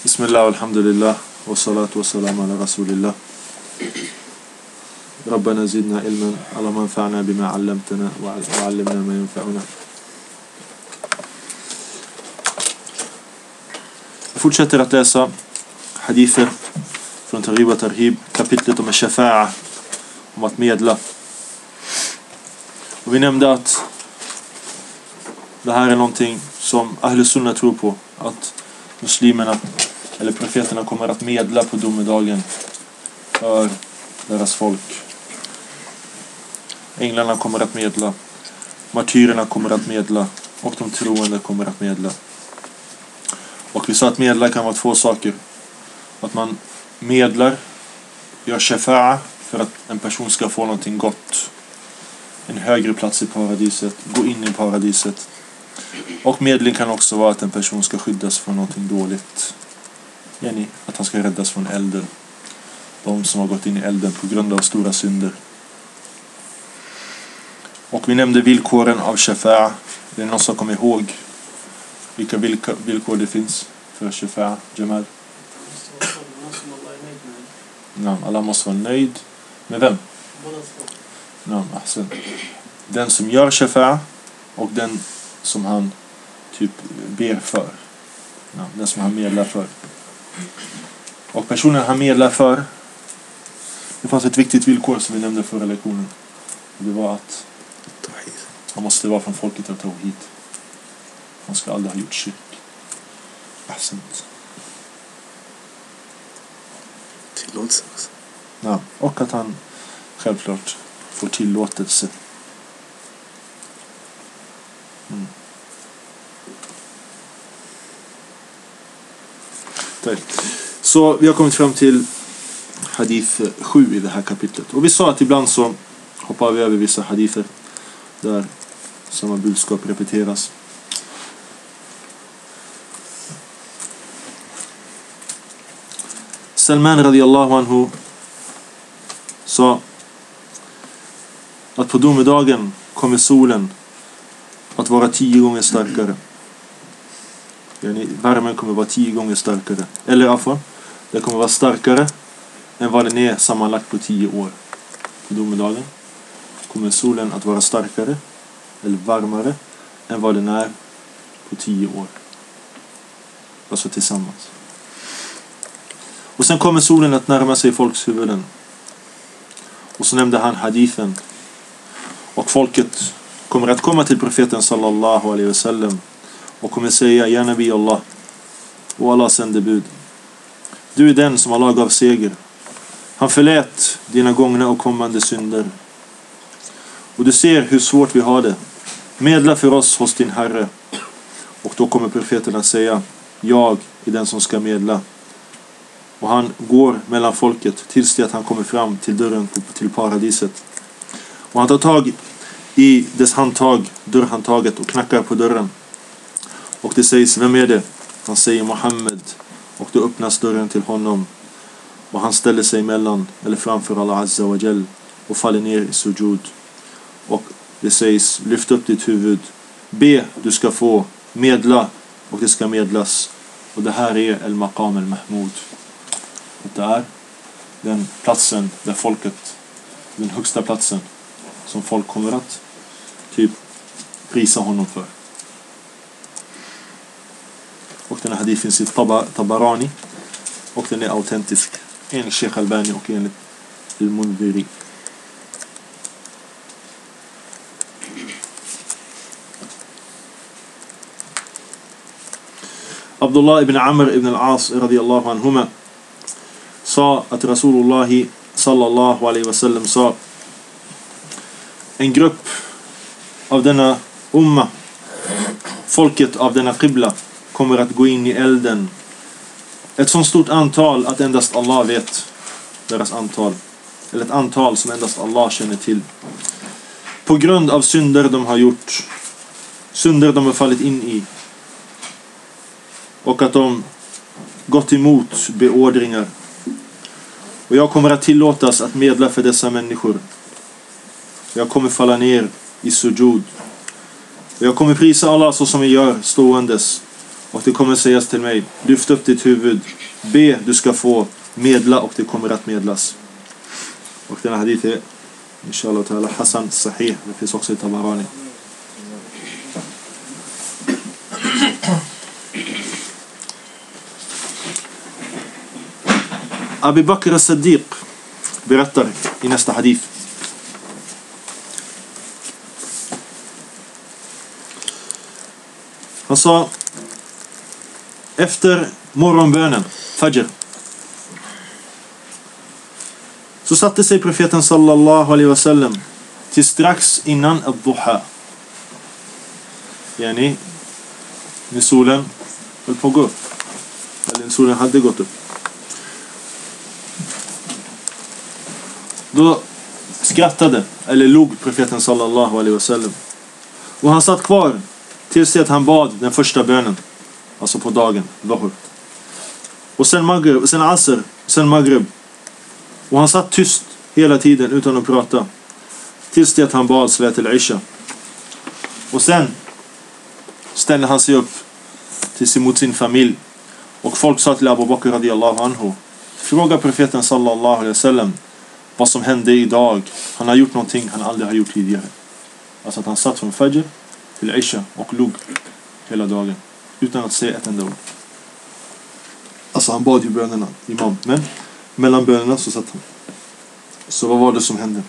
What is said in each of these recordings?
Bismillah, alhamdulillah, wa salatu wa salam ala rasulillah. Rabbana zidna ilman, Allahumma anfa'na bima 'allamtana wa 'allimna ma yanfa'una. Jag fortsätter att läsa hadither från Targhib wa Tarhib, kapitlet om shafa'a, om att medla. Och vi nämnde att det här är någonting som Ahlus Sunnah tror på, att muslimerna eller profeterna kommer att medla på domedagen för deras folk. Änglarna kommer att medla, martyrerna kommer att medla och de troende kommer att medla. Och vi sa att medla kan vara två saker. Att man medlar, gör shafa'a för att en person ska få någonting gott, en högre plats i paradiset, gå in i paradiset. Och medling kan också vara att en person ska skyddas från någonting dåligt. Att han ska räddas från elden. De som har gått in i elden på grund av stora synder. Och vi nämnde villkoren av shafa'a. Det är någon som kommer ihåg vilka villkor det finns för shafa'a, Jamal? Allah måste vara nöjd. Med vem? Den som gör shafa'a och den som han typ ber för. Den som han medlar för. Och personen han medlar för, det fanns ett viktigt villkor som vi nämnde förra lektionen. Det var att han måste vara från folket av Tawhid. Han ska aldrig ha gjort shirk. Ahsant. Tillåtelse också. Ja, och att han självklart får tillåtelse. Så vi har kommit fram till hadith 7 i det här kapitlet. Och vi sa att ibland så hoppar vi över vissa hadither där samma budskap repeteras. Salman radiyallahu anhu sa att på domedagen kommer solen att vara 10 gånger starkare. Värmen kommer vara 10 gånger starkare. Eller det kommer vara starkare än vad den är sammanlagt på 10 år. På domedagen kommer solen att vara starkare eller varmare än vad den är på 10 år. Alltså tillsammans. Och sen kommer solen att närma sig folks huvuden. Och så nämnde han hadithen. Och folket kommer att komma till profeten sallallahu alaihi wasallam och kommer säga: Ja Nabi Allah, och Allah sände bud. Du är den som Allah gav seger. Han förlät dina gångna och kommande synder. Och du ser hur svårt vi har det. Medla för oss hos din Herre. Och då kommer profeten att säga: Jag är den som ska medla. Och han går mellan folket tills det att han kommer fram till dörren till paradiset. Och han tar tag i dess handtag, dörrhandtaget, och knackar på dörren. Och det sägs: Vem är det? Han säger: Muhammed. Och då öppnas dörren till honom. Och han ställer sig mellan, eller framför Allah Azza wa Jal, och faller ner i sujud. Och det sägs: Lyft upp ditt huvud. Be, du ska få. Medla, och det ska medlas. Och det här är al-Maqam al-Mahmud. Det är den platsen där folket, den högsta platsen som folk kommer att typ prisa honom för. Och den här hadith finns i Tabarani, och den är autentisk enligt Sheikh Albani och enligt al-Mundhiri. Abdullah ibn Amr ibn al-As radiyallahu anhuma sa att Rasulullah sallallahu alaihi wasallam sa: En grupp av denna umma, folket av denna qibla, kommer att gå in i elden. Ett så stort antal att endast Allah vet deras antal. Eller ett antal som endast Allah känner till. På grund av synder de har gjort. Synder de har fallit in i. Och att de gått emot beordringar. Och jag kommer att tillåtas att medla för dessa människor. Jag kommer falla ner i sujud. Och jag kommer prisa Allah så som vi gör ståendes. och det kommer sägas till mig: lyft upp ditt huvud, be, du ska få, medla och det kommer att medlas. Och den här hadith är inshallah ta'ala Hasan Sahih. Det finns också i Tabarani. Abu Bakr as-Siddiq berättar i nästa hadith: han sa, efter morgonbönen, fajr, så satte sig profeten sallallahu alaihi wasallam till strax innan ad-duha. Yani när solen höll på att gå upp. Eller när solen hade gått upp. Då skrattade eller log profeten sallallahu alaihi wasallam. Och han satt kvar tills att han bad den första bönen. Alltså på dagen, dhuhr. Och sen maghrib, sen asr, sen maghrib. Och han satt tyst hela tiden utan att prata. Tills att han bad salat al-isha. Och sen ställde han sig upp mot sin familj. Och folk sa till Abu Bakr radiyallahu anhu: fråga profeten sallallahu alaihi wasallam vad som hände idag. Han har gjort någonting han aldrig har gjort tidigare. Alltså att han satt från fajr till isha och log hela dagen utan att säga ett enda ord. Alltså han bad ju bönerna, imam, men mellan bönerna så satt han. Så vad var det som hände?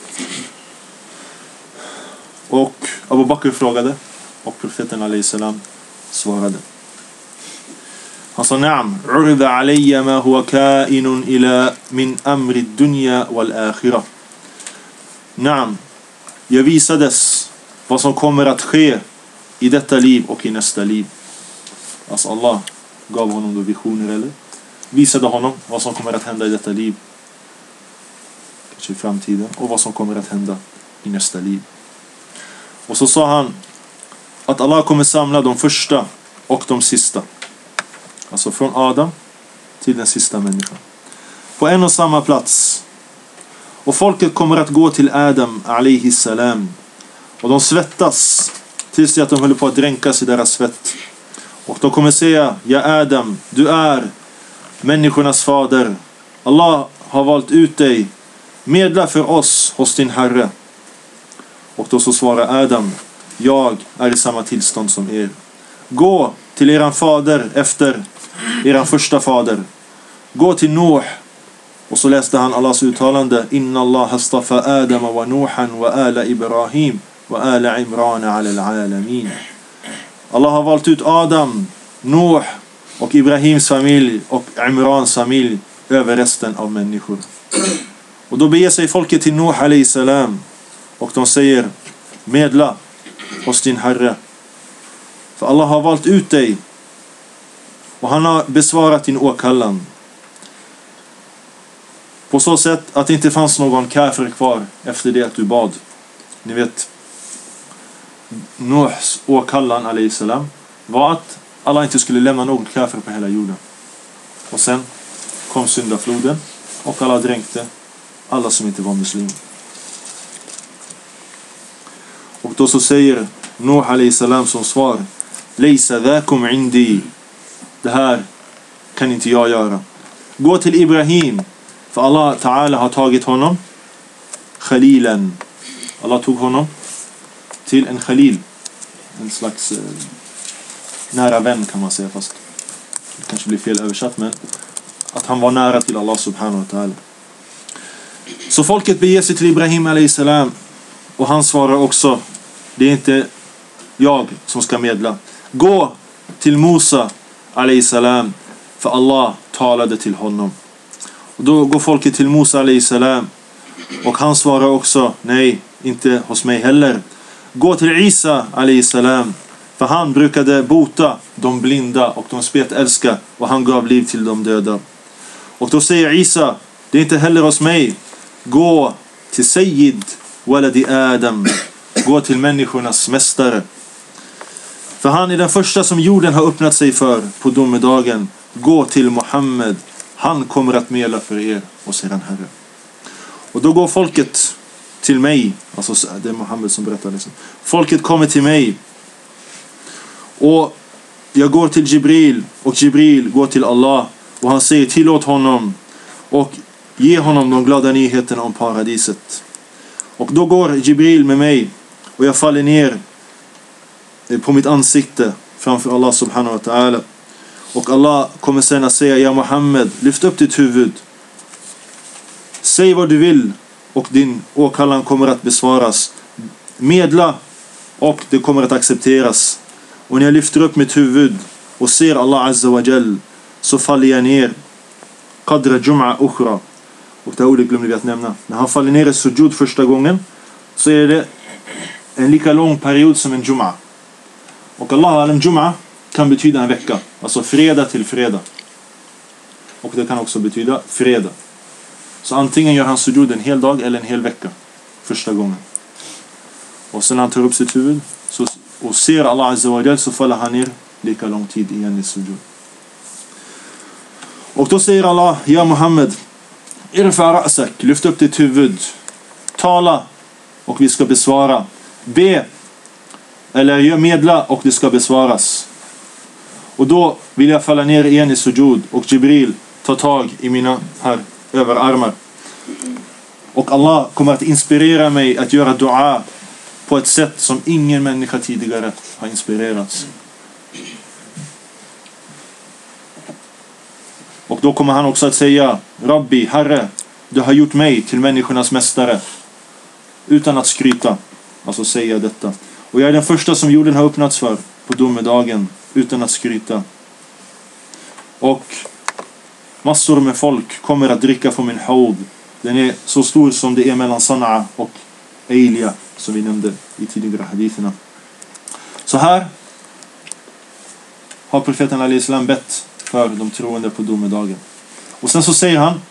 Och Abu Bakr frågade och profeten alayhi salam svarade. Han sa: "Na'am, urida alayya ma huwa ka'inun ila min amri ad-dunya wal-akhirah." Na'am, jag visades vad som kommer att ske i detta liv och i nästa liv. Alltså Allah gav honom då visioner, eller visade honom vad som kommer att hända i detta liv, kanske i framtiden, och vad som kommer att hända i nästa liv. Och så sa han att Allah kommer samla de första och de sista, alltså från Adam till den sista människan, på en och samma plats. Och folket kommer att gå till Adam alayhi salam, och de svettas tills att de håller på att dränkas i deras svett. Och de kommer säga: ja Adam, du är människornas fader. Allah har valt ut dig. Medla för oss hos din Herre. Och då så svarar Adam: jag är i samma tillstånd som er. Gå till eran fader efter eran första fader. Gå till Nuh. Och så läste han Allahs uttalande: inna Allah hastafa Adam wa Nuhan wa ala Ibrahim wa ala Imran ala al-alamin. Allah har valt ut Adam, Nuh och Ibrahims familj och Imrans familj över resten av människor. Och då beger sig folket till Nuh alayhi salam och de säger: medla hos din Herre, för Allah har valt ut dig och han har besvarat din åkallan på så sätt att det inte fanns någon kafir kvar efter det att du bad. Ni vet, Nuhs åkallan alayhi salam var att Allah inte skulle lämna någon kafir på hela jorden. Och sen kom syndafloden och Allah dränkte alla som inte var muslimer. Och då så säger Nuh alayhi salam som svar: Laysa dhakum indi. Det här kan inte jag göra. Gå till Ibrahim, för Allah Ta'ala har tagit honom khalilan. Allah tog honom till en khalil, en slags nära vän kan man säga, fast det kanske blir fel översatt, men att han var nära till Allah subhanahu wa ta'ala. Så folket beger sig till Ibrahim alayhi salam och han svarar också: det är inte jag som ska medla. Gå till Musa alayhi salam, för Allah talade till honom. Och då går folket till Musa alayhi salam och han svarar också: nej, inte hos mig heller. Gå till Isa alayhi salam, för han brukade bota de blinda och de spetälska och han gav liv till de döda. Och då säger Isa: det är inte heller hos mig. Gå till Sayyid waladi Adam, gå till människornas mästare, för han är den första som jorden har öppnat sig för på domedagen. Gå till Muhammed, han kommer att medla för er och sedan Herre. Och då går folket till mig, alltså det är Muhammed som berättar liksom. Folket kommer till mig och jag går till Jibril och Jibril går till Allah och han säger tillåt honom och ge honom de glada nyheterna om paradiset. Och då går Jibril med mig och jag faller ner på mitt ansikte framför Allah subhanahu wa ta'ala. Och Allah kommer sen att säga: ja Muhammed, lyft upp ditt huvud. Säg vad du vill och din åkallan kommer att besvaras. Medla och det kommer att accepteras. Och när jag lyfter upp mitt huvud och ser Allah azza wa jall, så faller jag ner qadra jum'a ukhra. Och det här ordet glömde vi att nämna. När han faller ner i sujud första gången, så är det en lika lång period som en jum'a. Och Allah alam, jum'a kan betyda en vecka. Alltså fredag till fredag. Och det kan också betyda fredag. Så antingen gör han sujud en hel dag eller en hel vecka första gången. Och sen han tar upp sitt huvud och ser Allah azza wa jall, så faller han ner lika lång tid igen i sujud. Och då säger Allah: ja Muhammed, irfa ra'sak, lyft upp ditt huvud. Tala och vi ska besvara. Be eller gör medla och det ska besvaras. Och då vill jag falla ner igen i sujud och Jibril tar tag i mina här överarmar. Och Allah kommer att inspirera mig att göra dua på ett sätt som ingen människa tidigare har inspirerats. Och då kommer han också att säga: Rabbi, Herre, du har gjort mig till människornas mästare. Utan att skryta, alltså säga detta. Och jag är den första som jorden har öppnats för på domedagen, utan att skryta. Och massor med folk kommer att dricka från min haud. Den är så stor som det är mellan Sana'a och Eilia, som vi nämnde i tidigare haditherna. Så här har profeten alayhi salam bett för de troende på domedagen. Och sen så säger han: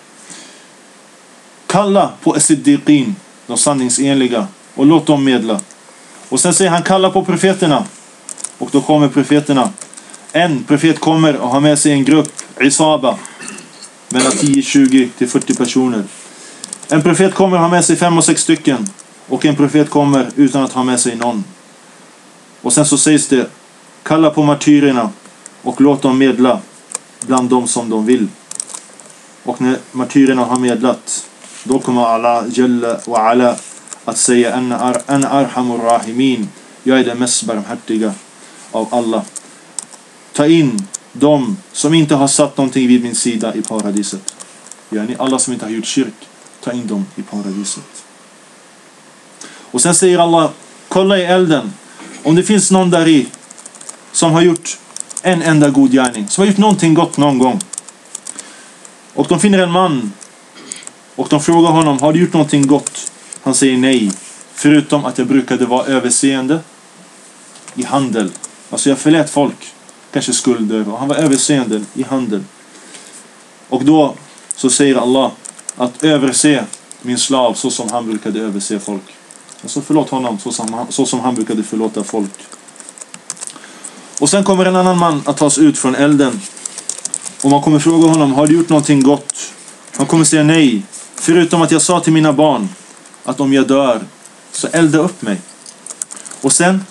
kalla på as-siddiqin, de sanningsenliga, och låt dem medla. Och sen säger han: kalla på profeterna. Och då kommer profeterna. En profet kommer och har med sig en grupp isaba, mellan 10, 20 till 40 personer. En profet kommer och har med sig 5 och 6 stycken. Och en profet kommer utan att ha med sig någon. Och sen så sägs det: kalla på martyrerna och låt dem medla bland dem som de vill. Och när martyrerna har medlat, då kommer Allah jalla wa ala att säga: an arhamur rahimin, jag är den mest barmhärtiga av alla. Ta in de som inte har satt någonting vid min sida i paradiset. Yani alla som inte har gjort kyrk, ta in dem i paradiset. Och sen säger Allah: kolla i elden, om det finns någon där i som har gjort en enda god gärning, som har gjort någonting gott någon gång. Och de finner en man och de frågar honom: har du gjort någonting gott? Han säger nej, förutom att jag brukade vara överseende i handel. Alltså jag förlät folk, kanske skulder, och han var överseende i handel. Och då så säger Allah att överse min slav så som han brukade överse folk. Alltså förlåt honom så som han brukade förlåta folk. Och sen kommer en annan man att tas ut från elden. Och man kommer fråga honom: har du gjort någonting gott? Han kommer säga nej, förutom att jag sa till mina barn att om jag dör så elda upp mig. Och sen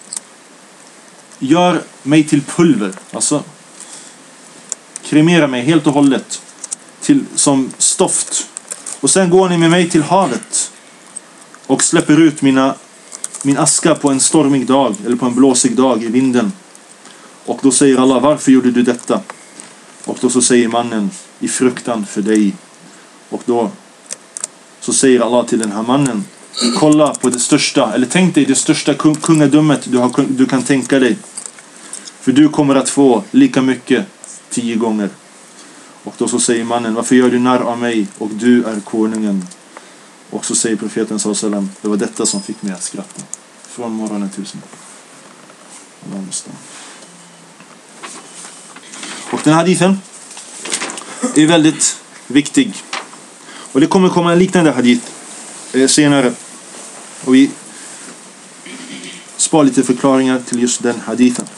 gör mig till pulver. Alltså kremera mig helt och hållet som stoft. Och sen går ni med mig till havet och släpper ut min aska på en stormig dag eller på en blåsig dag i vinden. Och då säger Allah: varför gjorde du detta? Och då så säger mannen: i fruktan för dig. Och då så säger Allah till den här mannen: kolla på det största, eller tänk dig det största kungadömet du kan tänka dig. För du kommer att få lika mycket 10 gånger. Och då så säger mannen: varför gör du narr av mig och du är konungen? Och så säger profeten sallallahu alaihi wasallam: det var detta som fick mig att skratta från morgonen till sen. Och den här hadithen är väldigt viktig. Och det kommer komma en liknande hadith senare. Och vi spar lite förklaringar till just den hadithen.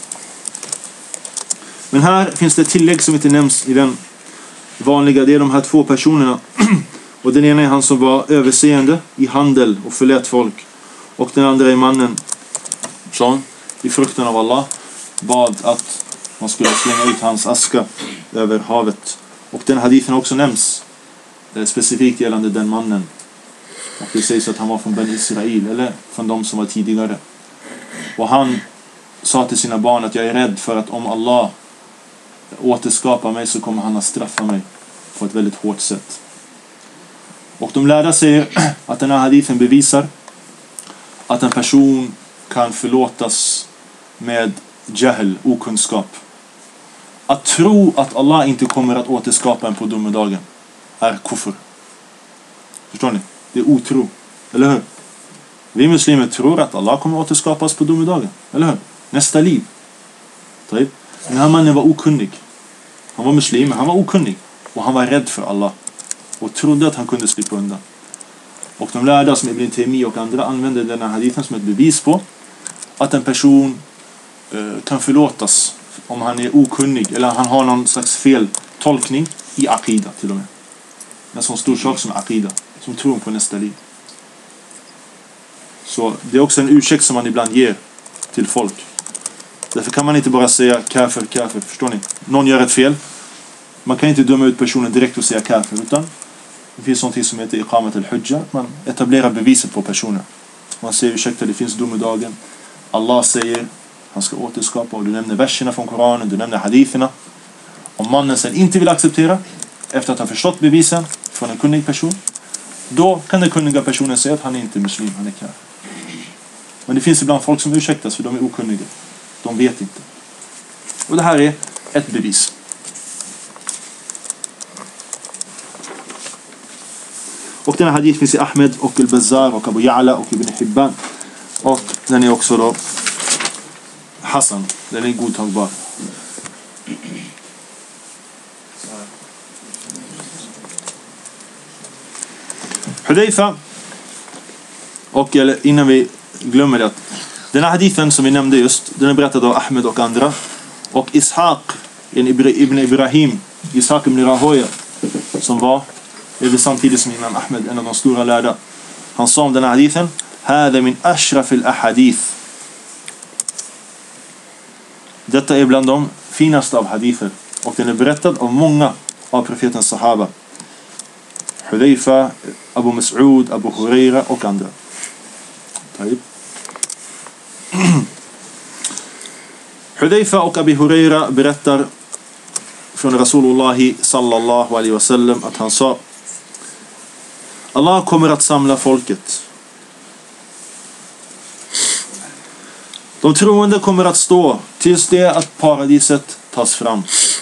Men här finns det ett tillägg som inte nämns i den vanliga. Det är de här 2 personerna. Och den ena är han som var överseende i handel och förlät folk. Och den andra är mannen som i fruktan av Allah bad att Man skulle slänga ut hans aska över havet. Och den hadithen också nämns specifikt gällande den mannen. Och det sägs att han var från Ben Israel, eller från de som var tidigare. Och han sa till sina barn att jag är rädd för att om Allah återskapar mig så kommer han att straffa mig på ett väldigt hårt sätt. Och de lärda säger att den här hadithen bevisar att en person kan förlåtas med jahl, okunskap. Att tro att Allah inte kommer att återskapa en på domedagen är kufr. Förstår ni? Det är otro, eller hur? Vi muslimer tror att Allah kommer att återskapas på domedagen, eller hur? Nästa liv. Den här mannen var okunnig. Han var muslim, men han var okunnig. Och han var rädd för Allah. Och trodde att han kunde slippa undan. Och de lärda som Ibn Taymi och andra använde den här hadithen som ett bevis på att en person kan förlåtas om han är okunnig eller han har någon slags fel tolkning i aqida till och med. En sån stor sak som aqida, som tror på nästa liv. Så det är också en ursäkt som man ibland ger till folk. Därför kan man inte bara säga kafir, förstår ni? Någon gör ett fel. Man kan inte döma ut personen direkt och säga kafir, utan det finns något som heter iqamat al-hujja. Man etablerar beviset på personen. Man säger ursäkta, det finns domedagen. Allah säger han ska återskapa, och du nämner verserna från Koranen, du nämner haditherna. Om mannen sen inte vill acceptera efter att ha förstått bevisen från en kunnig person, då kan den kunniga personen säga att han är inte muslim, han är kafir. Men det finns ibland folk som ursäktas för de är okunniga. De vet inte. Och det här är ett bevis. Och den här hadith finns i Ahmed och Al-Bazzar och Abu Ya'la och Ibn Hibban. Och den är också då Hassan. Den är godtagbar. Hudayfa. Och innan vi glömmer det, att den här hadithen som vi nämnde just, den är berättad av Ahmed och andra. Och Ishaq ibn Ibrahim, Ishaq ibn Rahoya, som var samtidigt som Imam Ahmed, en av de stora lärda. Han sa om den här hadithen: "Hada min ashraf al-ahadith." Detta är bland de finaste av hadither, och den är berättad av många av profetens sahaba. Hudayfa, Abu Mas'ud, Abu Huraira och andra. Hudayfa och Abu Huraira berättar från Rasulullah sallallahu alaihi wasallam att han sa: Allah kommer att samla folket. De troende kommer att stå tills det att paradiset tas fram.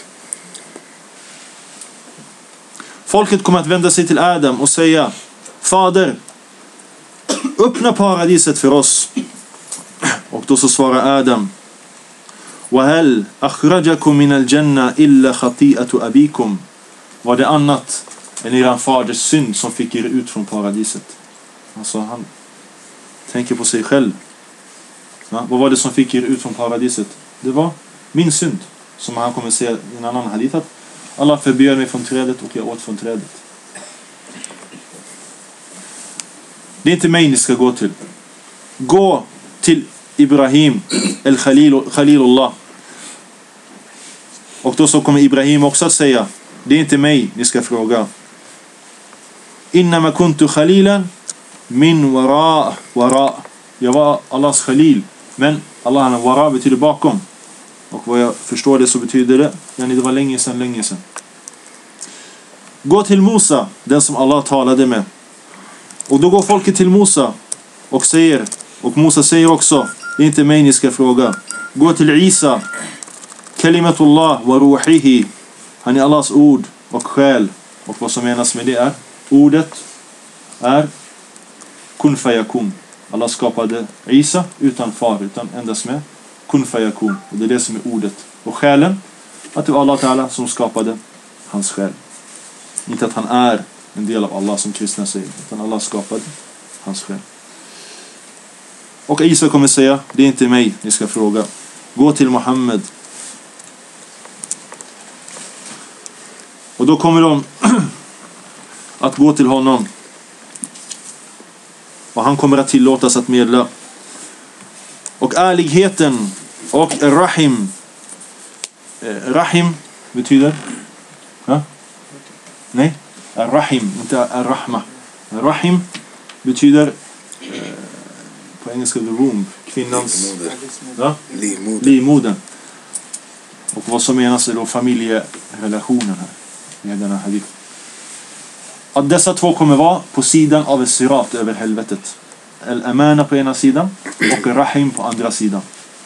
Folket kommer att vända sig till Adam och säga: Fader, öppna paradiset för oss. Och då så svarar Adam: وَهَلْ أَخْرَجَكُمْ مِنَ الْجَنَّةِ إِلَّا خَطِيئَةُ أَبِيكُمْ. Var det annat än eran faders synd som fick er ut från paradiset? Alltså han tänker på sig själv. Ja, vad var det som fick er ut från paradiset? Det var min synd. Som han kommer säga i en annan hadith, att Allah förbjöd mig från trädet och jag åt från trädet. Det är inte mig ni ska gå till. Gå till Ibrahim Khalilullah. Och då så kommer Ibrahim också att säga: det är inte mig ni ska fråga. Innama kuntu khalilan min wara. Jag var Allahs khalil, men Allah han wara betyder bakom. Och vad jag förstår det så betyder det, det var länge sedan. Gå till Musa, den som Allah talade med. Och då går folket till Musa och säger, och Musa säger också: det är inte mig ni ska fråga. Gå till Isa, kalimatullah wa ruhihi. Han är Allahs ord och själ. Och vad som menas med det är, ordet är kun fayakun. Allah skapade Isa utan far, utan endast med kun fayakun. Och det är det som är ordet. Och själen, att det var Allah Ta'ala som skapade hans själ. Inte att han är en del av Allah som kristna säger, utan Allah skapade hans själ. Och Isa kommer säga: det är inte mig ni ska fråga. Gå till Muhammed. Och då kommer de att gå till honom. Och han kommer att tillåtas att medla. Och ärligheten och rahim Rahim betyder... Ja? Nej, Rahim, inte Rahma. Rahim betyder på engelska the womb, kvinnans livmodern. Och vad som menas är då familjerelationen här med denna hadith. Att dessa två kommer vara på sidan av ett sirat över helvetet. Al-Amana på ena sidan och Rahim på andra sidan.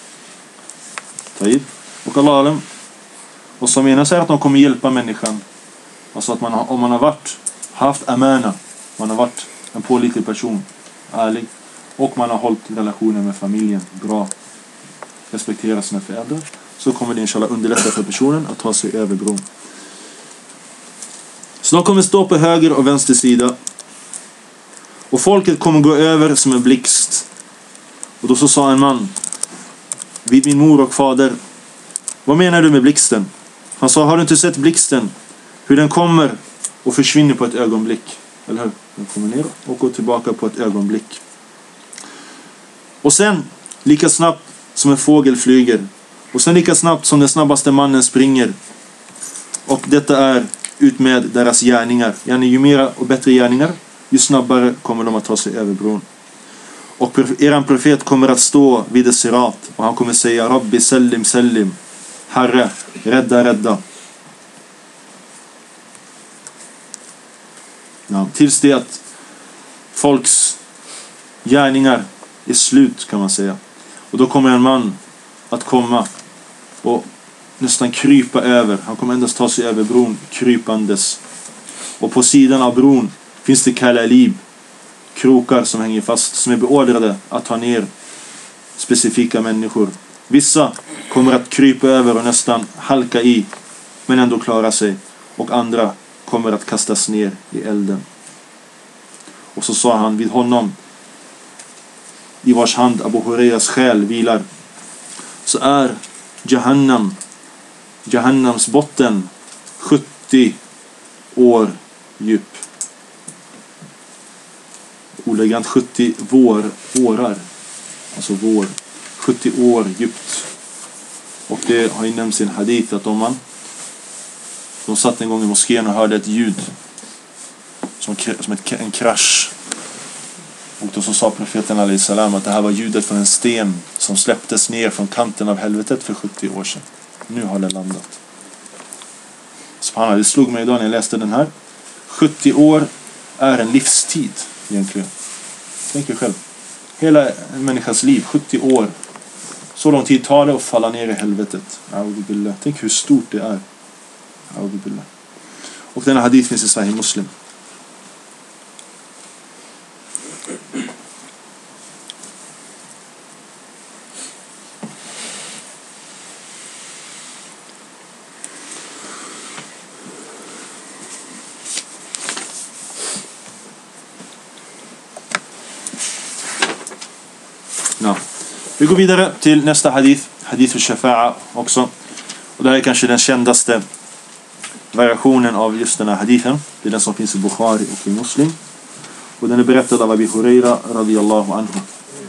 Taib. Och Allah alam. Och som menas är att de kommer hjälpa människan. Alltså att om man har haft Amana, man har varit en pålitlig person, ärlig, och man har hållit relationen med familjen bra, respektera sina föräldrar, så kommer det inshallah underlätta för personen att ta sig över bron. Så de kommer stå på höger och vänster sida. Och folket kommer gå över som en blixt. Och då så sa en man vid min mor och fader: vad menar du med blixten? Han sa: har du inte sett blixten? Hur den kommer och försvinner på ett ögonblick. Eller hur? Den kommer ner och går tillbaka på ett ögonblick. Och sen lika snabbt som en fågel flyger. Och sen lika snabbt som den snabbaste mannen springer. Och detta är ut med deras gärningar. Ju mera och bättre gärningar, ju snabbare kommer de att ta sig över bron. Och eran profet kommer att stå vid det sirat. Och han kommer säga: Rabbi sallim sallim. Herre, rädda, rädda. Ja, tills det att folks gärningar är slut, kan man säga. Och då kommer en man att komma och nästan krypa över. Han kommer endast ta sig över bron krypandes. Och på sidan av bron finns det kalalib, krokar som hänger fast, som är beordrade att ta ner specifika människor. Vissa kommer att krypa över och nästan halka i, men ändå klara sig. Och andra kommer att kastas ner i elden. Och så sa han vid honom, i vars hand Abu Hurairas själ vilar, så är Jahannams botten 70 år djup. Olägant 70 vårar. Alltså vår. 70 år djupt. Och det har ju nämnts i en hadith att de satt en gång i moskén och hörde ett ljud som en krasch. Och då så sa profeten alayhi salam att det här var ljudet från en sten som släpptes ner från kanten av helvetet för 70 år sedan. Nu har det landat. Subhanallah, det slog mig idag när jag läste den här. 70 år är en livstid egentligen. Tänk er själv. Hela en människas liv, 70 år. Så lång tid tar det att falla ner i helvetet. Tänk hur stort det är. Och denna hadith finns i Sahih Muslim. Vi går vidare till nästa hadith. Hadith al-Shafa'a också. Och det här är kanske den kändaste variationen av just den här hadithen. Det är den som finns i Bukhari och i Muslim. Och den är berättad av Abi Huraira radiyallahu anhu.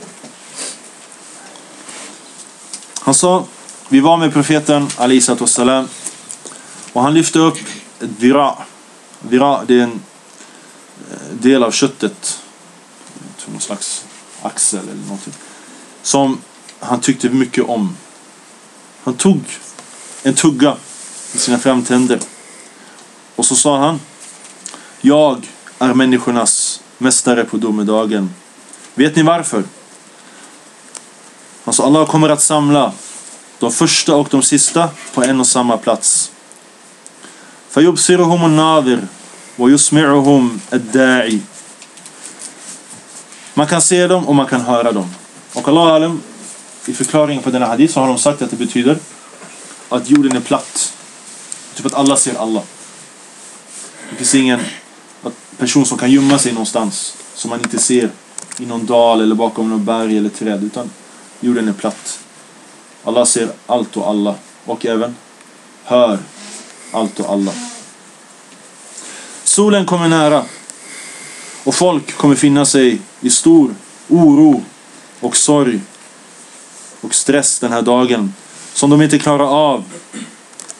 Han sa: vi var med profeten alayhi salatu wassalam, och han lyfte upp ett vira. Vira, det är en del av köttet. Någon slags axel eller någonting. Som han tyckte mycket om. Han tog en tugga i sina framtänder. Och så sa han: jag är människornas mästare på domedagen. Vet ni varför? Han sa: Allah kommer att samla de första och de sista på en och samma plats. فَيُبْصِرُهُمُ النَّاظِرُ وَيُسْمِعُهُمْ الدَّاعِ. Man kan se dem och man kan höra dem. Och Allah alam, i förklaringen på denna hadith så har de sagt att det betyder att jorden är platt. Typ att alla ser alla. Det finns ingen person som kan gömma sig någonstans som man inte ser i någon dal eller bakom någon berg eller träd, utan jorden är platt. Allah ser allt och alla, och även hör allt och alla. Solen kommer nära och folk kommer finna sig i stor oro och sorg och stress den här dagen som de inte klarar av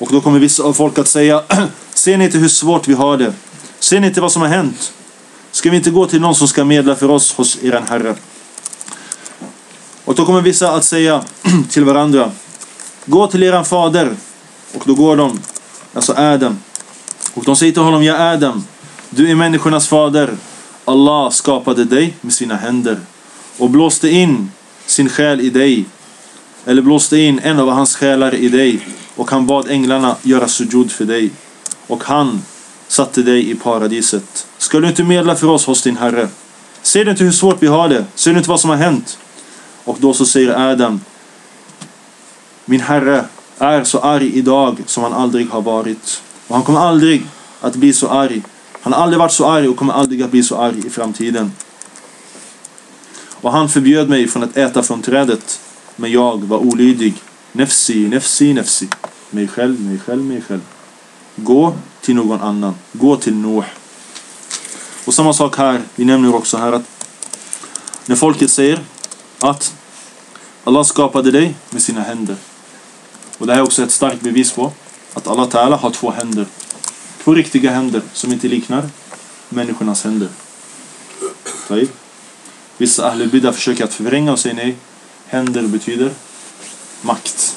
Och då kommer vissa av folk att säga: ser ni inte hur svårt vi har det? Ser ni inte vad som har hänt? Ska vi inte gå till någon som ska medla för oss hos eran Herre? Och då kommer vissa att säga till varandra: gå till eran fader. Och då går de, alltså Adam. Och de säger till honom: ja Adam, du är människornas fader. Allah skapade dig med sina händer och blåste in sin själ i dig, eller blåste in en av hans själar i dig, och han bad änglarna göra sujud för dig, och han satte dig i paradiset. Ska du inte medla för oss hos din Herre? Ser du inte hur svårt vi har det? Ser du inte vad som har hänt? Och då så säger Adam: min Herre är så arg idag som han aldrig har varit, och han kommer aldrig att bli så arg. Han har aldrig varit så arg och kommer aldrig att bli så arg i framtiden. Och han förbjöd mig från att äta från trädet, men jag var olydig. Nefsi, nefsi, nefsi. Mig själv, mig själv, mig själv. Gå till någon annan. Gå till Noah. Och samma sak här. Vi nämner också här att när folket säger att Allah skapade dig med sina händer. Och det här är också ett starkt bevis på att Allah Ta'ala har två händer. Två riktiga händer som inte liknar människornas händer. Vissa Ahlul Bidah försöker att förvränga och säga nej. Händer betyder makt.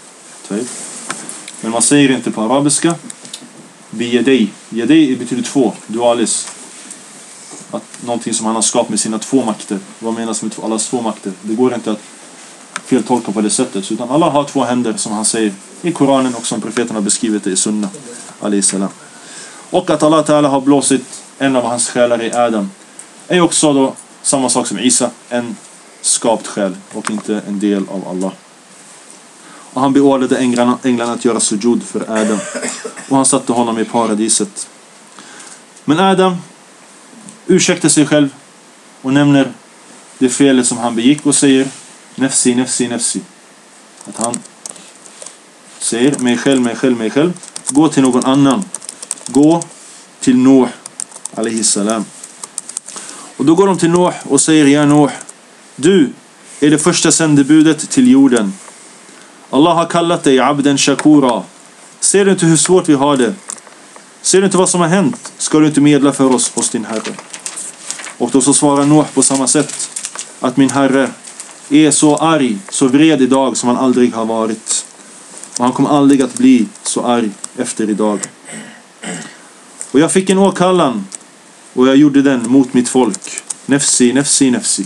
Men man säger inte på arabiska biyadej. Yadej betyder två, dualis. Att någonting som han har skapat med sina två makter. Vad menas med Allahs två makter? Det går inte att feltolka på det sättet, utan Allah har två händer, som han säger i Koranen och som profeten har beskrivit det i Sunna alayhi salam. Och att Allah Ta'ala har blåsit en av hans själar i Adam är också då samma sak som Isa, en skapt själ och inte en del av Allah. Och han beordrade änglarna att göra sujud för Adam, och han satte honom i paradiset. Men Adam ursäktar sig själv och nämner det felet som han begick och säger: nefsi, nefsi, nefsi. Att han säger: mig själv, mig själv, mig själv. Gå till någon annan. Gå till Noah alayhi salam. Och då går de till Noah och säger: ja Noah, du är det första sändebudet till jorden. Allah har kallat dig abden shakura. Ser du inte hur svårt vi har det? Ser du inte vad som har hänt? Ska du inte medla för oss hos din Herre? Och då så svarar Noah på samma sätt, att min Herre är så arg, så vred idag som han aldrig har varit, och han kommer aldrig att bli så arg efter idag. Och jag fick en åkallan, och jag gjorde den mot mitt folk. Nefsi, nefsi, nefsi.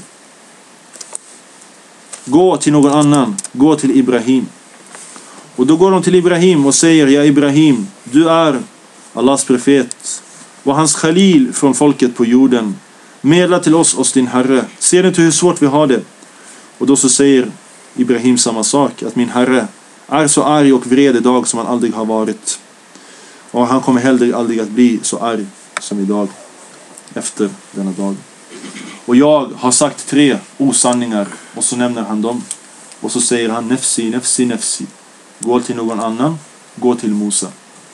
Gå till någon annan. Gå till Ibrahim. Och då går de till Ibrahim och säger: ja Ibrahim, du är Allahs profet och hans khalil från folket på jorden. Medla till oss din Herre. Ser du inte hur svårt vi har det? Och då så säger Ibrahim samma sak, att min Herre är så arg och vred idag som han aldrig har varit, och han kommer heller aldrig att bli så arg som idag efter denna dag. Och jag har sagt 3 osanningar, och så nämner han dem, och så säger han: nefsi, nefsi, nefsi. Gå till någon annan. Gå till Musa.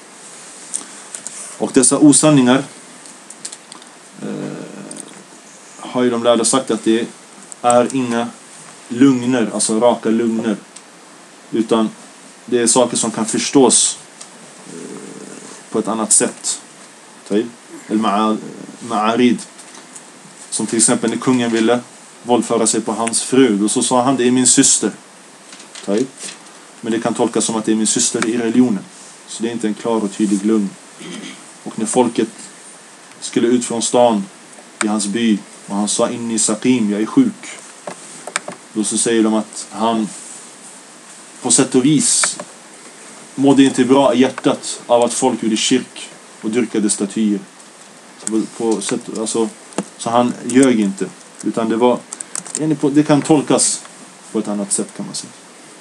Och dessa osanningar har ju de lärda sagt att det är inga lugner, alltså raka lugner, utan det är saker som kan förstås på ett annat sätt. Ma'arid. Som till exempel när kungen ville våldföra sig på hans fru, och så sa han: det är min syster. Men det kan tolkas som att det är min syster i religionen. Så det är inte en klar och tydlig lugn. Och när folket skulle ut från stan i hans by, och han sa: inni saqim, jag är sjuk, då så säger de att han på sätt och vis mådde inte bra i hjärtat av att folk gjorde kyrk och dyrkade statyer. På sätt, alltså, så han ljög inte, utan det kan tolkas på ett annat sätt, kan man säga.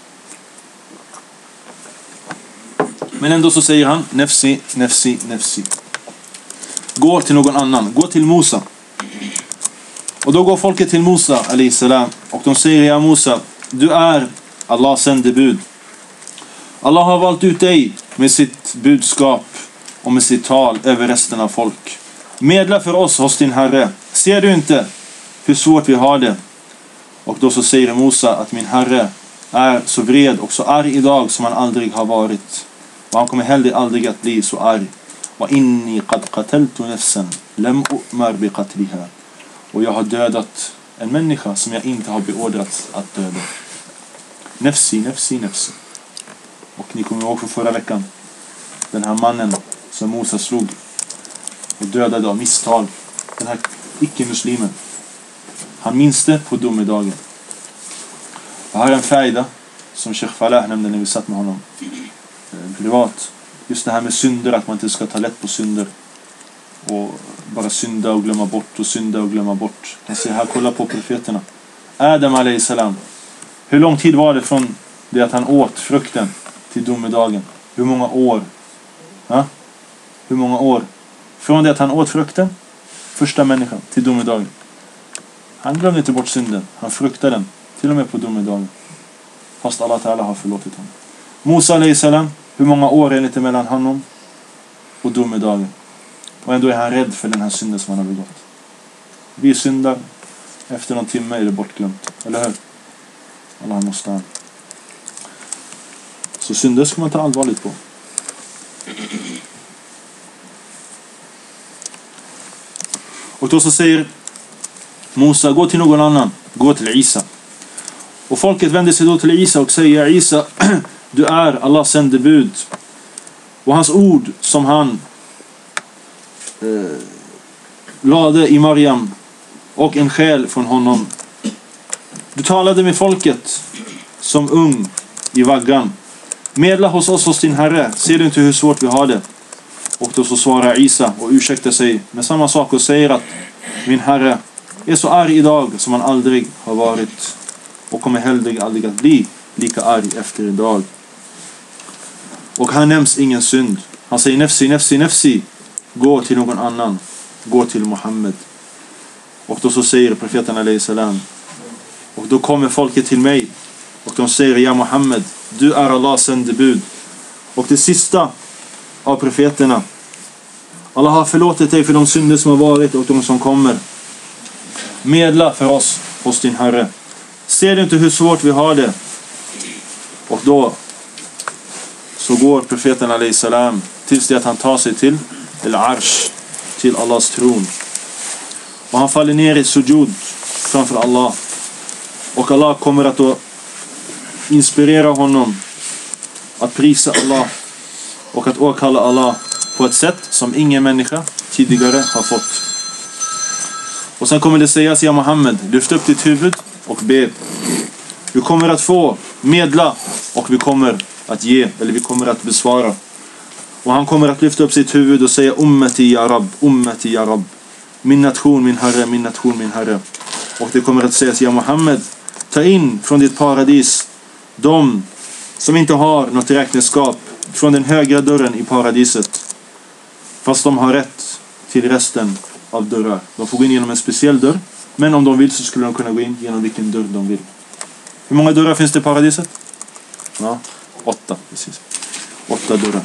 Men ändå så säger han: nefsi, nefsi, nefsi. Gå till någon annan. Gå till Musa. Och då går folket till Musa alayhi salam, och de säger: ja Musa, du är Allahs sändebud. Allah har valt ut dig med sitt budskap och med sitt tal över resten av folk. Medla för oss hos din Herre. Ser du inte hur svårt vi har det? Och då så säger Musa att min Herre är så vred och så arg idag som han aldrig har varit, Och han kommer heller aldrig att bli så arg. Wa inni qad qataltu nafsan lam u'mar bi qatliha. Och jag har dödat en människa som jag inte har beordrats att döda. Nafsi, nafsi, nafsi. Och ni kommer ihåg från förra veckan. Den här mannen som Musa slog och dödade av misstag. Den här icke-muslimen. Han minns det på domedagen. Och här är en färda som Sheikh Falah nämnde när vi satt med honom privat. Just det här med synder, att man inte ska ta lätt på synder. Och bara synda och glömma bort och synda och glömma bort. Jag ser här, kolla på profeterna. Adam alayhi salam. Hur lång tid var det från det att han åt frukten till domedagen? Hur många år? Ha? Hur många år? Från det att han åt frukten, första människan, till domedagen. Han glömde inte bort synden. Han fruktade den. Till och med på domedagen. Fast Allah Ta'ala har förlåtit honom. Musa alayhi salam. Hur många år är det mellan honom och domedagen? Och ändå är han rädd för den här synden som han har begått. Vi syndar. Efter någon timme är det bortglömt. Eller hur? Allah måste. Så synder ska man ta allvarligt på. Och då så säger Musa, gå till någon annan. Gå till Isa. Och folket vänder sig då till Isa och säger, Isa, du är Allahs sändebud. Och hans ord som han lade i Maryam och en själ från honom. Du talade med folket som ung i vaggan. Medla hos oss, hos din Herre. Ser du inte hur svårt vi har det? Och då så svarar Isa och ursäktar sig med samma sak och säger att min Herre är så arg idag som han aldrig har varit och kommer heller aldrig att bli lika arg efter idag. Och här nämns ingen synd. Han säger nefsi, nefsi, nefsi. Gå till någon annan. Gå till Muhammed. Och då så säger profeten alayhi salam. Och då kommer folket till mig. Och de säger, ja Muhammed, du är Allahs sändebud. Och det sista av profeterna. Allah har förlåtit dig för de synder som har varit och de som kommer. Medla för oss hos din Herre. Ser du inte hur svårt vi har det? Och då så går profeten alayhi salam tills det att han tar sig till al-arsh, till Allahs tron. Och han faller ner i sujud framför Allah. Och Allah kommer att då inspirera honom att prisa Allah och att åkalla Allah på ett sätt som ingen människa tidigare har fått. Och sen kommer det sägas, ja Muhammed, lyft upp ditt huvud och be. Du kommer att få medla och vi kommer att ge, eller vi kommer att besvara. Och han kommer att lyfta upp sitt huvud och säga, ummati ya Rabb, ummati ya Rabb. Min nation, min Herre, min nation, min Herre. Och det kommer att sägas, ja Muhammed, ta in från ditt paradis de som inte har något räkenskap från den högra dörren i paradiset. Fast de har rätt till resten av dörrar. De får gå in genom en speciell dörr. Men om de vill så skulle de kunna gå in genom vilken dörr de vill. Hur många dörrar finns det i paradiset? Ja, 8. Precis. 8 dörrar.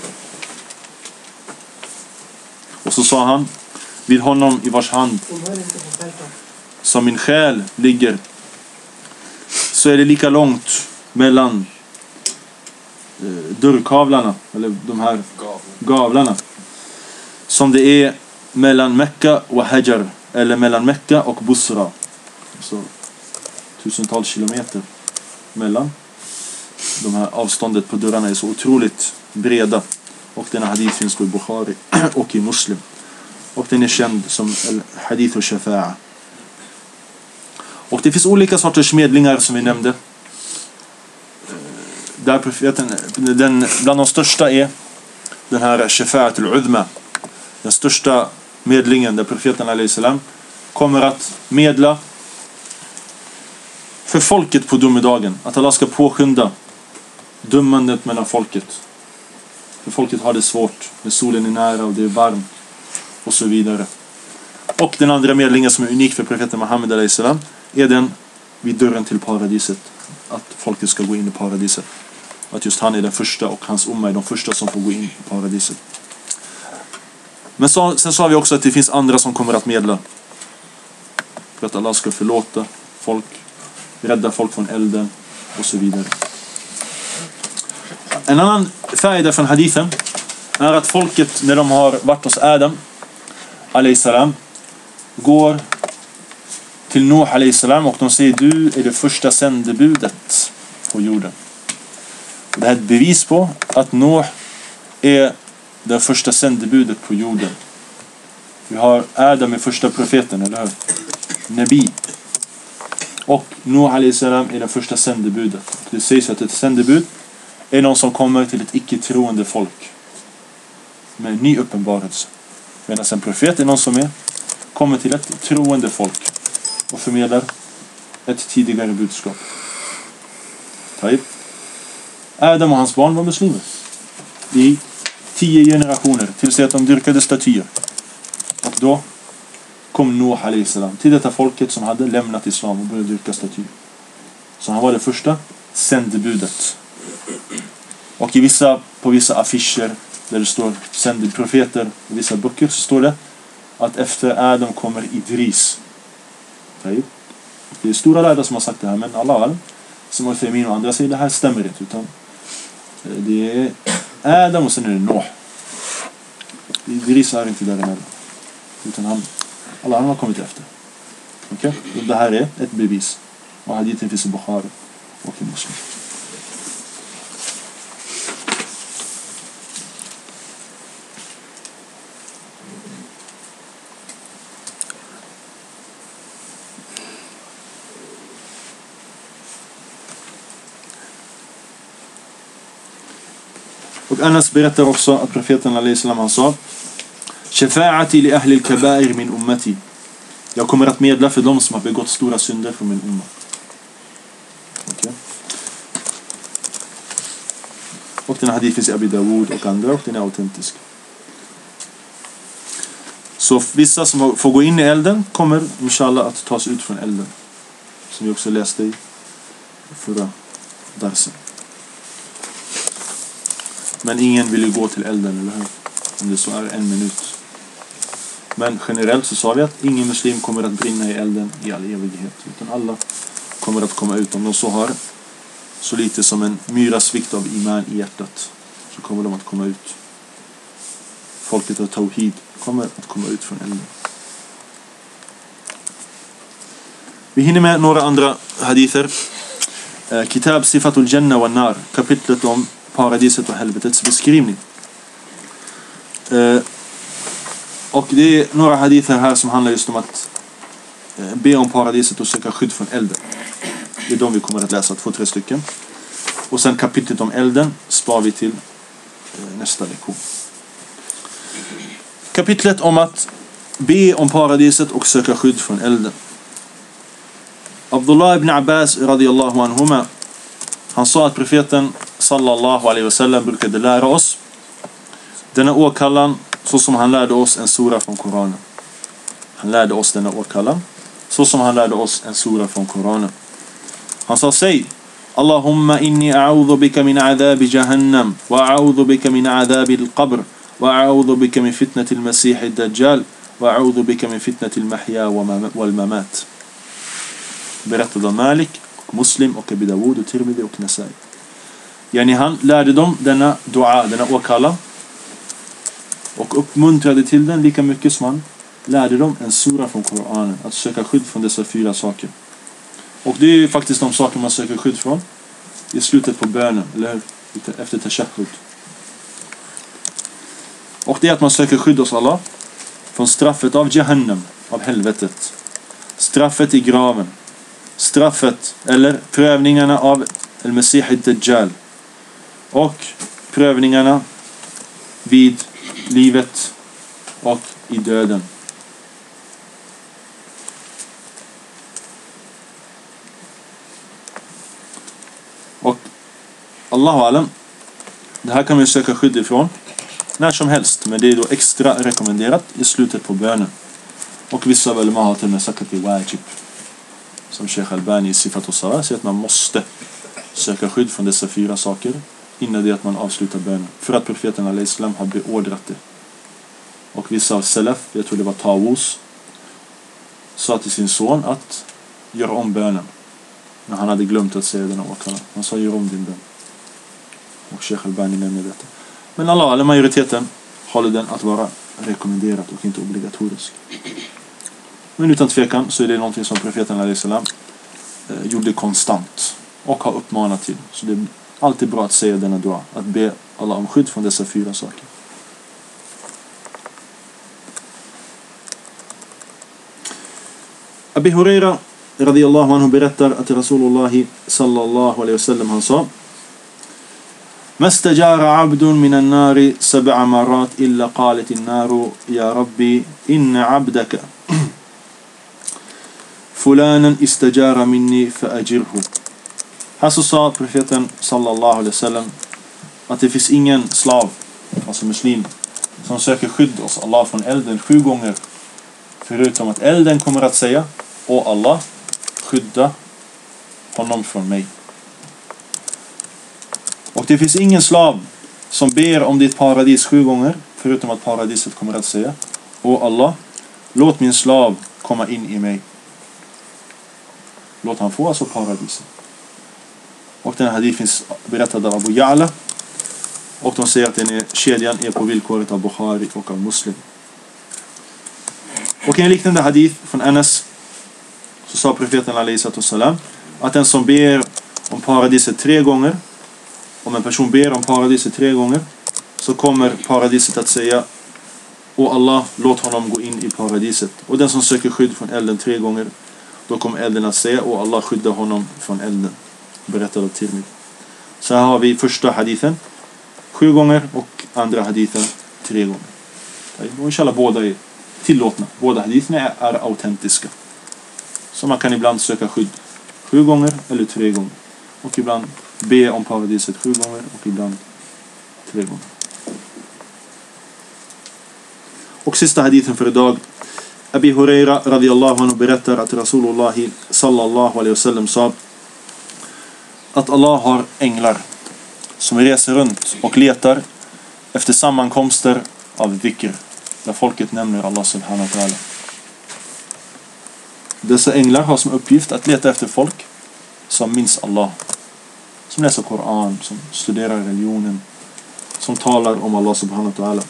Och så sa han, vid honom i vars hand som min själ ligger, så är det lika långt mellan dörrkavlarna, eller de här gavlarna, som det är mellan Mekka och Hajar, eller mellan Mekka och Busra. Så tusentals kilometer mellan. De här avståndet på dörrarna är så otroligt breda. Och den här hadith finns på Bukhari och i Muslim. Och den är känd som hadith och shafa'a. Och det finns olika sorters medlingar som vi nämnde. Där profeten, bland de största är den här shafa'at al-udma. Den största medlingen där profeten alayhi salam kommer att medla för folket på domedagen. Att Allah ska påskynda dömandet mellan folket. För folket har det svårt. När solen är nära och det är varmt. Och så vidare. Och den andra medlingen som är unik för profeten Muhammed alayhi salam är den vid dörren till paradiset. Att folket ska gå in i paradiset. Att just han är den första och hans umma är de första som får gå in i paradiset. Men sen sa vi också att det finns andra som kommer att medla. För att Allah ska förlåta folk. Rädda folk från elden. Och så vidare. En annan faida från hadithen är att folket, när de har varit hos Adam alayhi salam, går till Nuh alayhi salam och de säger: du är det första sändebudet på jorden. Och det här är ett bevis på att Nuh är det första sändebudet på jorden. Vi har Adam i första profeten, eller hur? Nabi. Och Nuh alayhi salam är det första sändebudet. Det sägs att ett sändebud är någon som kommer till ett icke-troende folk med en ny uppenbarelse. Medan en profet är någon som kommer till ett troende folk och förmedlar ett tidigare budskap. Adam och hans barn var muslimer i 10 generationer tills att de dyrkade statyer. Och då kom Nuh alayhi salam till detta folket som hade lämnat islam och började dyrka statyer. Så han var det första sändebudet. Och på vissa affischer där det står sändeprofeter, i vissa böcker så står det att efter Adam kommer Idris. Det är stora lärare som har sagt det här, men Allah, som Al-Faymin och andra säger, det här stämmer inte, utan det är Adam och sen är det Nuh. Idris är inte däremellan, utan Allah har kommit efter. Okej? Det här är ett bevis. Och hadithen finns i Bukhari och i Muslim. Och Anas berättar också att profeten alayhi salam han sa: Shafa'ati li ahli al-kaba'ir min ummati. Jag kommer att medla för dem som har begått stora synder från min umma. Okay. Och den här hadith finns i Abi Dawud och andra, och den är autentisk. Så vissa som får gå in i elden kommer inshallah att tas ut från elden. Som vi också läste i förra darsen. Men ingen vill ju gå till elden, eller hur? Om det så är 1 minut. Men generellt så sa vi att ingen muslim kommer att brinna i elden i all evighet. Utan alla kommer att komma ut. Om de så har så lite som en myrasvikt av iman i hjärtat, så kommer de att komma ut. Folket av Tawhid kommer att komma ut från elden. Vi hinner med några andra hadither. Kitab Sifatul Jannah wa Nar. Kapitlet om paradiset och helvetets beskrivning. Och det är några hadither här som handlar just om att be om paradiset och söka skydd från elden. Det är de vi kommer att läsa, 2-3 stycken. Och sen kapitlet om elden spar vi till nästa lektion. Kapitlet om att be om paradiset och söka skydd från elden. Abdullah ibn Abbas radiyallahu anhuma, han sa att profeten sallallahu alaihi wasallam brukade lära oss denna åkallan så som han lärde oss en sura från Koranen. Han lärde oss denna åkallan så som han lärde oss en sura från Koranen. Han sa: säg: Allahumma inni a'udhu bika min adhabi jahannam wa a'udhu bika min adhabi al-qabr wa a'udhu bika min fitnati al-masih ad-dajjal wa a'udhu bika min fitnati al-mahya wal-mamat. Berättade om Malik och Muslim och Abi Dawud och Tirmidhi och Nasai. Yani han lärde dem denna dua, denna åkallan, och uppmuntrade till den lika mycket som han lärde dem en sura från Koranen, att söka skydd från dessa 4 saker. Och det är ju faktiskt de saker man söker skydd från i slutet på bönen, eller hur? Efter tashahhud. Och det är att man söker skydd hos Allah från straffet av Jahannam, av helvetet, straffet i graven, straffet eller prövningarna av al-Masih ad-Dajjal och prövningarna vid livet och i döden. Och Allahu alam, det här kan man söka skydd ifrån när som helst, men det är då extra rekommenderat i slutet på bönen. Och vissa väl man har till och med sagt att det är wajib, som Sheikh Albani i Sifat och Salah säger att man måste söka skydd från dessa 4 saker innan det att man avslutar bönen, för att profeten alayhi salam har beordrat det. Och vissa av Salaf, jag tror det var Tawus, sa till sin son att göra om bönen när han hade glömt att säga denna åkallan. Han sa: gör om din bön. Och Sheikh Albani nämner detta. Men alla majoriteten håller den att vara rekommenderat och inte obligatorisk. Men utan tvekan så är det någonting som profeten alayhi salam gjorde konstant och har uppmanat till. Så det är alltid bra att säga denna dua, att be Allah om skydd från dessa 4 saker. Abi Huraira radiyallahu anhu berättar att Rasulullah sallallahu alaihi wasallam han sa: ما استجار عبد من النار 7 مرات إلا قالت النار يا ربي إن عبدك فلانا استجار مني فأجره. Här så sa profeten sallallahu alaihi wasallam att det finns ingen slav, alltså muslim, som söker skydd hos Allah från elden 7 gånger, förutom att elden kommer att säga: "Åh Allah, skydda honom från mig." Och det finns ingen slav som ber om ditt paradis 7 gånger, förutom att paradiset kommer att säga: "Åh Allah, låt min slav komma in i mig." Låt han få alltså paradiset. Och den här hadith finns berättad av Abu Ya'la. Och de säger att kedjan är på villkoret av Bukhari och av Muslim. Och i en liknande hadith från Anas så sa profeten alayhi salam att den som ber om paradiset 3 gånger, om en person ber om paradiset 3 gånger, så kommer paradiset att säga: "Åh Allah, låt honom gå in i paradiset." Och den som söker skydd från elden 3 gånger, då kommer elden att säga: "Åh Allah, skydda honom från elden." Berättad av Tirmidhi. Så här har vi första hadithen 7 gånger och andra hadithen 3 gånger. Och inshallah båda är tillåtna. Båda haditherna är autentiska. Så man kan ibland söka skydd 7 gånger eller 3 gånger. Och ibland be om paradiset 7 gånger och ibland 3 gånger. Och sista hadithen för idag. Abi Huraira radiyallahu anhu berättar att Rasulullah sallallahu alaihi wasallam sa att Allah har änglar som reser runt och letar efter sammankomster av dhikr, där folket nämner Allah subhanahu wa ta'ala. Dessa änglar har som uppgift att leta efter folk som minns Allah, som läser Koran, som studerar religionen, som talar om Allah subhanahu wa ta'ala.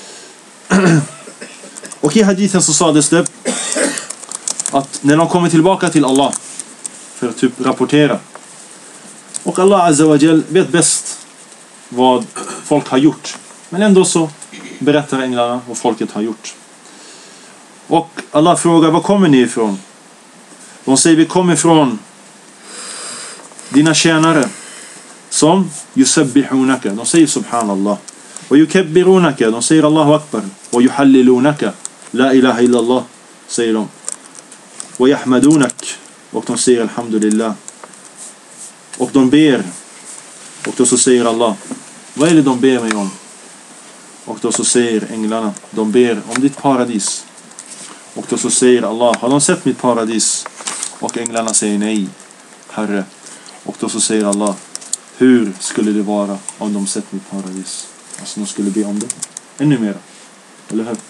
Och i hadithen så sades det att när de kommer tillbaka till Allah för att typ rapportera, och Allah azza wa jal vet bäst vad folk har gjort, men ändå så berättar änglarna vad folket har gjort. Och Allah frågar: "Var kommer ni ifrån?" De säger: "Vi kommer ifrån dina tjänare som yusabbihunaka." De säger subhanallah. Och yukabbirunaka. De säger Allahu akbar. Och yuhallilunaka. La ilaha illallah. Säger de. Och yahmadunak. Och de säger alhamdulillah. Och de ber. Och då så säger Allah: "Vad är det de ber mig om?" Och då så säger änglarna: "De ber om ditt paradis." Och då så säger Allah: "Har de sett mitt paradis?" Och änglarna säger: "Nej, Herre." Och då så säger Allah: "Hur skulle det vara om de sett mitt paradis?" Alltså de skulle be om det ännu mer. Eller hur?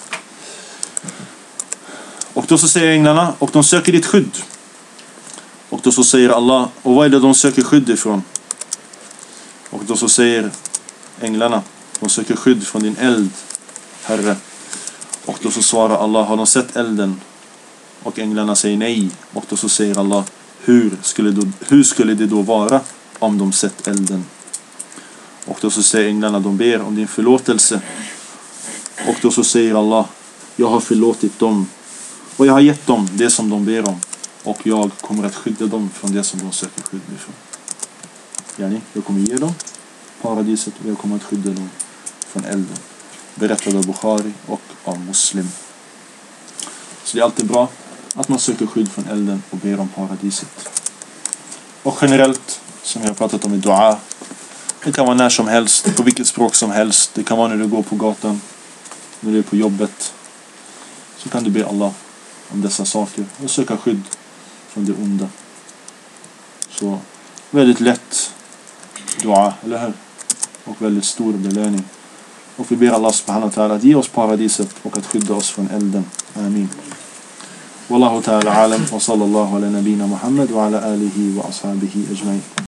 Och då så säger änglarna: "Och de söker ditt skydd." Och då så säger Allah: "Och vad är det de söker skydd ifrån?" Och då så säger änglarna: "De söker skydd från din eld, Herre." Och då så svarar Allah: "Har de sett elden?" Och änglarna säger: "Nej." Och då så säger Allah: Hur skulle det då vara om de sett elden?" Och då så säger änglarna: "De ber om din förlåtelse." Och då så säger Allah: "Jag har förlåtit dem och jag har gett dem det som de ber om, och jag kommer att skydda dem från det som de söker skydd ifrån." Yani, jag kommer ge dem paradiset och jag kommer att skydda dem från elden. Berättad av Bukhari och av Muslim. Så det är alltid bra att man söker skydd från elden och ber om paradiset. Och generellt, som jag har pratat om i dua, det kan vara när som helst, på vilket språk som helst. Det kan vara när du går på gatan, när du är på jobbet. Så kan du be Allah om dessa saker och söka skydd från det onda. Så väldigt lätt dua, eller hur? Och väldigt stor belöning. Och vi ber Allah subhanahu wa ta'ala att ge oss paradiset och att skydda oss från elden. Amin. Wallahu ta'ala alam wa sallallahu ala nabina Muhammad wa ala alihi wa ashabihi ajma'in.